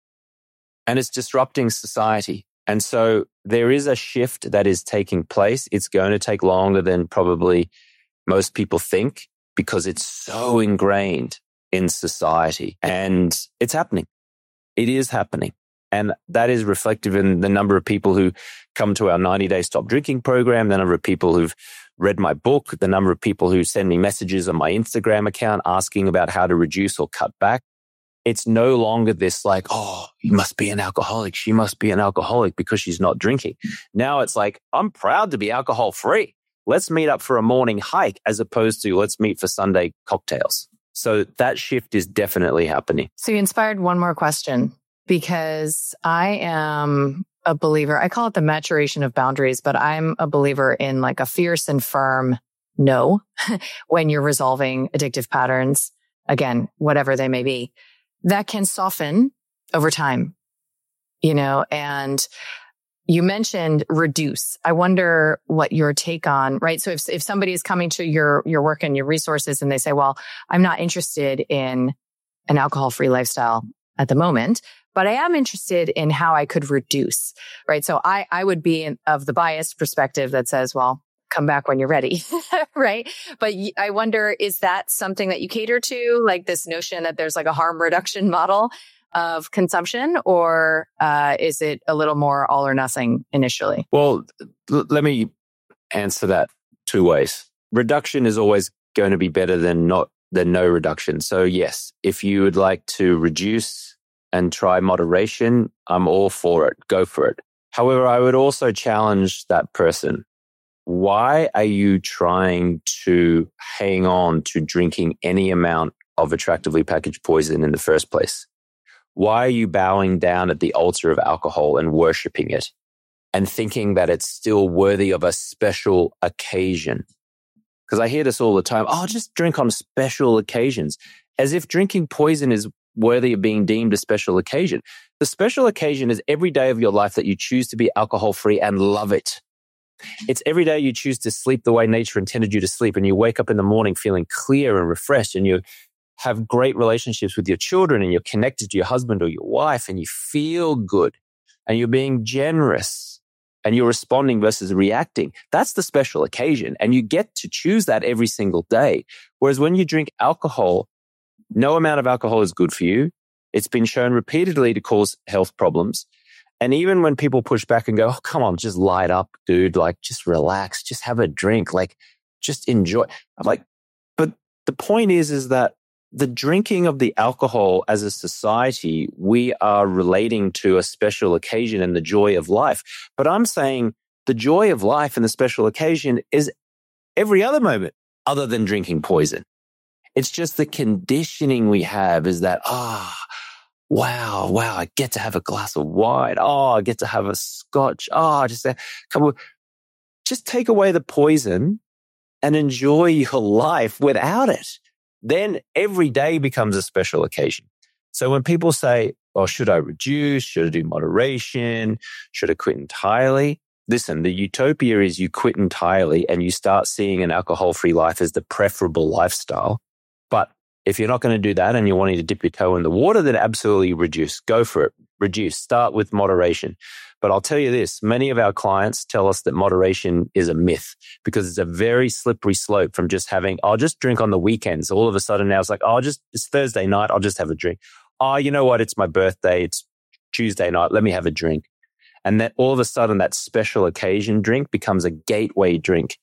and it's disrupting society. And so there is a shift that is taking place. It's going to take longer than probably most people think because it's so ingrained in society and it's happening. It is happening. And that is reflective in the number of people who come to our ninety-day Stop Drinking program, the number of people who've read my book, the number of people who send me messages on my Instagram account asking about how to reduce or cut back. It's no longer this like, oh, you must be an alcoholic. She must be an alcoholic because she's not drinking. Now it's like, I'm proud to be alcohol free. Let's meet up for a morning hike as opposed to let's meet for Sunday cocktails. So that shift is definitely happening. So you inspired one more question. Because I am a believer, I call it the maturation of boundaries, but I'm a believer in like a fierce and firm no when you're resolving addictive patterns, again, whatever they may be, that can soften over time, you know, and you mentioned reduce. I wonder what your take on, right? So if, if somebody is coming to your, your work and your resources and they say, well, I'm not interested in an alcohol-free lifestyle at the moment, but I am interested in how I could reduce, right? So I, I would be in, of the biased perspective that says, well, come back when you're ready, right? But I wonder, is that something that you cater to? Like this notion that there's like a harm reduction model of consumption, or uh, is it a little more all or nothing initially? Well, l- let me answer that two ways. Reduction is always going to be better than not than no reduction. So yes, if you would like to reduce and try moderation, I'm all for it. Go for it. However, I would also challenge that person. Why are you trying to hang on to drinking any amount of attractively packaged poison in the first place? Why are you bowing down at the altar of alcohol and worshiping it and thinking that it's still worthy of a special occasion? Because I hear this all the time. Oh, just drink on special occasions, as if drinking poison is worthy of being deemed a special occasion. The special occasion is every day of your life that you choose to be alcohol-free and love it. It's every day you choose to sleep the way nature intended you to sleep, and you wake up in the morning feeling clear and refreshed, and you have great relationships with your children and you're connected to your husband or your wife and you feel good and you're being generous and you're responding versus reacting, that's the special occasion. And you get to choose that every single day. Whereas when you drink alcohol, no amount of alcohol is good for you. It's been shown repeatedly to cause health problems. And even when people push back and go, oh, come on, just light up, dude. Like, just relax, just have a drink, like, just enjoy. I'm like, but the point is, is that the drinking of the alcohol as a society, we are relating to a special occasion and the joy of life. But I'm saying the joy of life and the special occasion is every other moment other than drinking poison. It's just the conditioning we have is that, ah, oh, wow, wow, I get to have a glass of wine. Oh, I get to have a scotch. Oh, just a couple of, just take away the poison and enjoy your life without it. Then every day becomes a special occasion. So when people say, oh, should I reduce? Should I do moderation? Should I quit entirely? Listen, the utopia is you quit entirely and you start seeing an alcohol-free life as the preferable lifestyle. But if you're not going to do that and you're wanting to dip your toe in the water, then absolutely reduce. Go for it. Reduce. Start with moderation. But I'll tell you this, many of our clients tell us that moderation is a myth because it's a very slippery slope from just having, I'll just drink on the weekends. All of a sudden now it's like, oh, just, it's Thursday night. I'll just have a drink. Oh, you know what? It's my birthday. It's Tuesday night. Let me have a drink. And then all of a sudden that special occasion drink becomes a gateway drink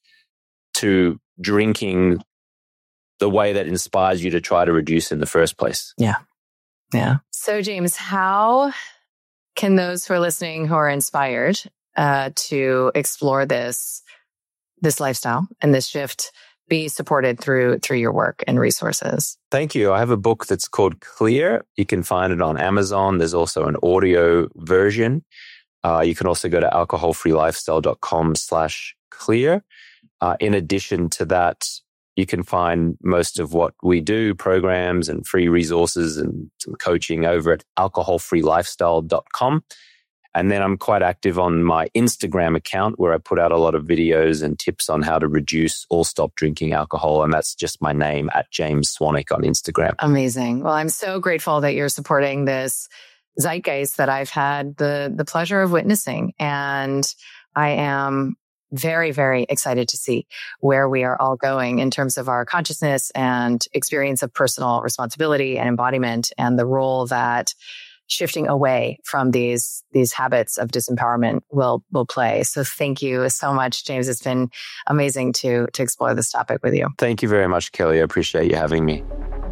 to drinking the way that inspires you to try to reduce in the first place. Yeah. Yeah. So James, how can those who are listening who are inspired uh, to explore this, this lifestyle and this shift be supported through, through your work and resources? Thank you. I have a book that's called Clear. You can find it on Amazon. There's also an audio version. Uh, you can also go to alcoholfreelifestyle.com slash clear. Uh, in addition to that, you can find most of what we do, programs and free resources and some coaching over at alcohol free lifestyle dot com. And then I'm quite active on my Instagram account where I put out a lot of videos and tips on how to reduce or stop drinking alcohol. And that's just my name at James Swanwick on Instagram. Amazing. Well, I'm so grateful that you're supporting this zeitgeist that I've had the, the pleasure of witnessing. And I am very, very excited to see where we are all going in terms of our consciousness and experience of personal responsibility and embodiment and the role that shifting away from these, these habits of disempowerment will, will play. So thank you so much, James. It's been amazing to, to explore this topic with you. Thank you very much, Kelly. I appreciate you having me.